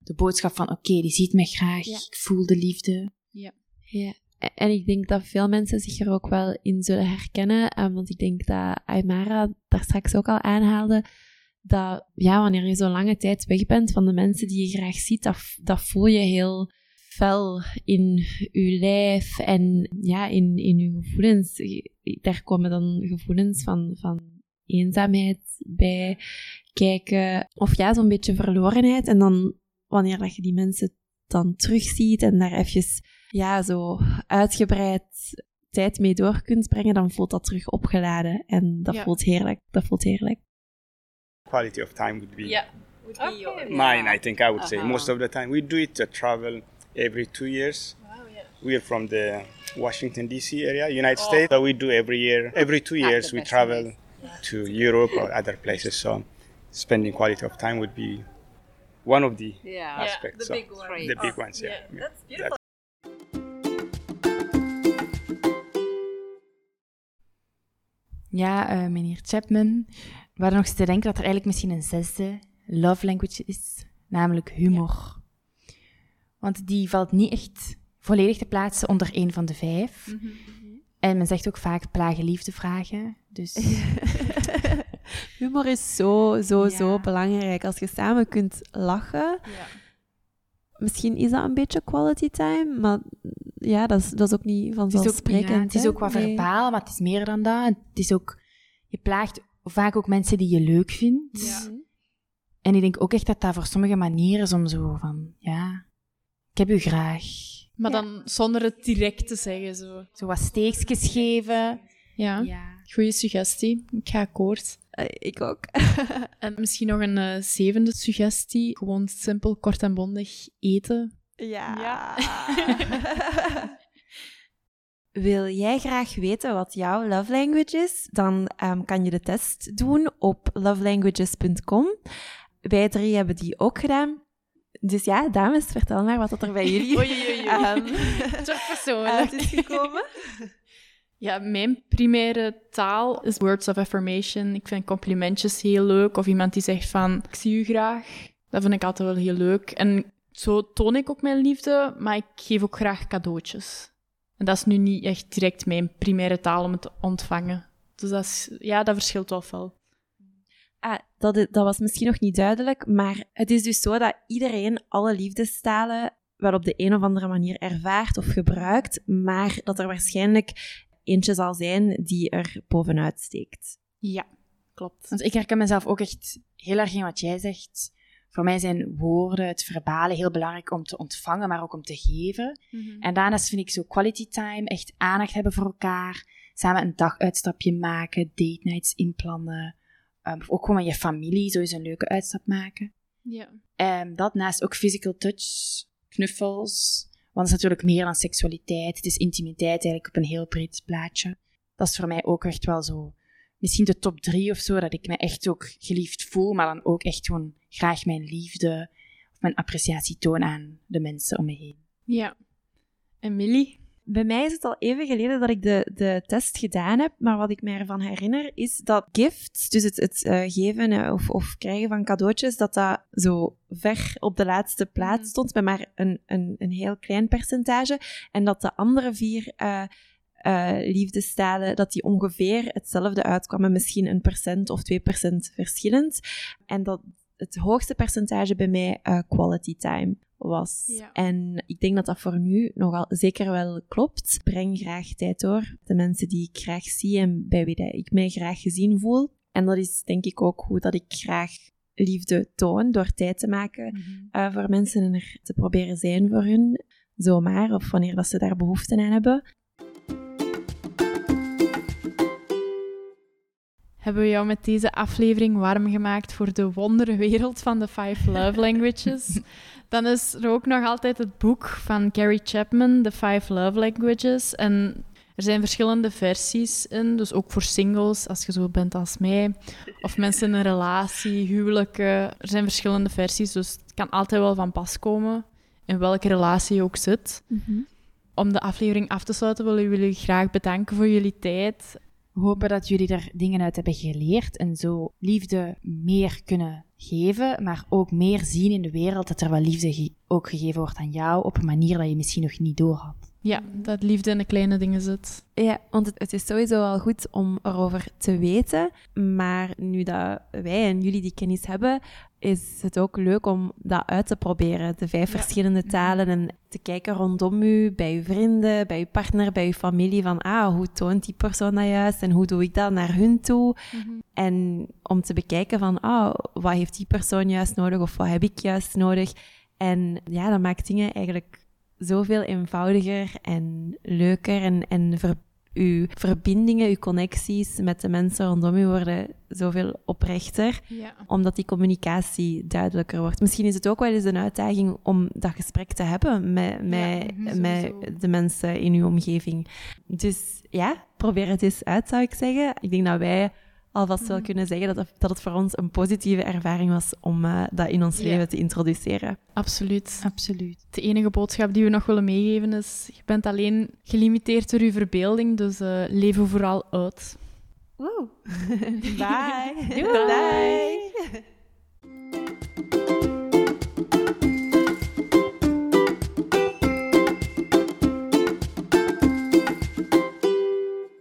de boodschap van oké, die ziet me graag, ik voel de liefde. Ja. Ja. En ik denk dat veel mensen zich er ook wel in zullen herkennen, want ik denk dat Aymara daar straks ook al aanhaalde, dat wanneer je zo lange tijd weg bent van de mensen die je graag ziet, dat voel je heel fel in je lijf en in je gevoelens. Daar komen dan gevoelens van eenzaamheid bij kijken, of zo'n beetje verlorenheid. En dan, wanneer dat je die mensen dan terugziet en daar eventjes zo uitgebreid tijd mee door kunt brengen, dan voelt dat terug opgeladen. En dat voelt heerlijk. Quality of time would be mine, I think I would say. Most of the time. We do it to travel every 2 years. Wow, yeah. We are from the Washington, D.C. area, United States. So we do every year. Every 2 years we travel to Europe or other places. So spending quality of time would be one of the aspects. The big ones. The big ones, yeah. That's beautiful. Ja, meneer Chapman, we hadden nog eens te denken dat er eigenlijk misschien een 6e love language is, namelijk humor. Want die valt niet echt volledig te plaatsen onder een van de 5. Mm-hmm. En men zegt ook vaak plagen liefdevragen. Dus... Humor is zo belangrijk. Als je samen kunt lachen... Ja. Misschien is dat een beetje quality time, maar dat is ook niet vanzelfsprekend. Het is ook wat verbaal, maar het is meer dan dat. Het is ook... Je plaagt vaak ook mensen die je leuk vindt. Ja. En ik denk ook echt dat voor sommige manieren is om zo van... ik heb u graag. Maar dan zonder het direct te zeggen. Zo wat steekjes geven. Ja. Goeie suggestie. Ik ga akkoord. Ik ook. En misschien nog een 7e suggestie. Gewoon simpel, kort en bondig eten. Ja. Wil jij graag weten wat jouw love language is? Dan kan je de test doen op lovelanguages.com. Wij 3 hebben die ook gedaan. Dus dames, vertel maar wat er bij jullie toch persoonlijk is gekomen. Ja, mijn primaire taal is words of affirmation. Ik vind complimentjes heel leuk. Of iemand die zegt van, ik zie u graag. Dat vind ik altijd wel heel leuk. En zo toon ik ook mijn liefde, maar ik geef ook graag cadeautjes. En dat is nu niet echt direct mijn primaire taal om het te ontvangen. Dus dat verschilt wel veel. Dat was misschien nog niet duidelijk, maar het is dus zo dat iedereen alle liefdestalen wel op de een of andere manier ervaart of gebruikt, maar dat er waarschijnlijk eentje zal zijn die er bovenuit steekt. Ja, klopt. Want ik herken mezelf ook echt heel erg in wat jij zegt. Voor mij zijn woorden, het verbale, heel belangrijk om te ontvangen, maar ook om te geven. Mm-hmm. En daarnaast vind ik zo quality time, echt aandacht hebben voor elkaar, samen een daguitstapje maken, date nights inplannen, of ook gewoon met je familie sowieso een leuke uitstap maken. Ja. Dat naast ook physical touch, knuffels, want het is natuurlijk meer dan seksualiteit. Het is intimiteit eigenlijk op een heel breed plaatje. Dat is voor mij ook echt wel zo, misschien de top 3 of zo, dat ik me echt ook geliefd voel, maar dan ook echt gewoon graag mijn liefde of mijn appreciatie toon aan de mensen om me heen. Ja. En Millie? Bij mij is het al even geleden dat ik de test gedaan heb, maar wat ik me ervan herinner is dat gifts, dus het geven of krijgen van cadeautjes, dat zo ver op de laatste plaats stond, met maar een heel klein percentage. En dat de andere 4 liefdestalen, dat die ongeveer hetzelfde uitkwamen, misschien 1% of 2% verschillend. En dat het hoogste percentage bij mij quality time was. Ja. En ik denk dat dat voor nu nogal zeker wel klopt. Breng graag tijd door. De mensen die ik graag zie en bij wie ik mij graag gezien voel. En dat is denk ik ook hoe dat ik graag liefde toon, door tijd te maken voor mensen en er te proberen zijn voor hun. Zomaar, of wanneer dat ze daar behoefte aan hebben. Hebben we jou met deze aflevering warm gemaakt voor de wonderwereld van de 5 love languages? Dan is er ook nog altijd het boek van Gary Chapman, The 5 Love Languages. En er zijn verschillende versies in, dus ook voor singles, als je zo bent als mij. Of mensen in een relatie, huwelijken. Er zijn verschillende versies, dus het kan altijd wel van pas komen, in welke relatie je ook zit. Mm-hmm. Om de aflevering af te sluiten willen we jullie graag bedanken voor jullie tijd. We hopen dat jullie er dingen uit hebben geleerd en zo liefde meer kunnen geven, maar ook meer zien in de wereld dat er wel liefde ook gegeven wordt aan jou op een manier dat je misschien nog niet doorhad. Ja, dat liefde in de kleine dingen zit. Ja, want het is sowieso al goed om erover te weten. Maar nu dat wij en jullie die kennis hebben, is het ook leuk om dat uit te proberen. De 5 verschillende talen en te kijken rondom u, bij uw vrienden, bij uw partner, bij uw familie. Van, hoe toont die persoon dat juist en hoe doe ik dat naar hun toe? Mm-hmm. En om te bekijken van, wat heeft die persoon juist nodig of wat heb ik juist nodig? En ja, dat maakt dingen eigenlijk zoveel eenvoudiger en leuker en uw verbindingen, uw connecties met de mensen rondom u worden zoveel oprechter, omdat die communicatie duidelijker wordt. Misschien is het ook wel eens een uitdaging om dat gesprek te hebben met de mensen in uw omgeving. Dus ja, probeer het eens uit, zou ik zeggen. Ik denk dat wij alvast wel kunnen zeggen dat het voor ons een positieve ervaring was om dat in ons leven te introduceren. Absoluut. De enige boodschap die we nog willen meegeven is, je bent alleen gelimiteerd door je verbeelding, dus leef er vooral uit. Woe! Bye! Bye!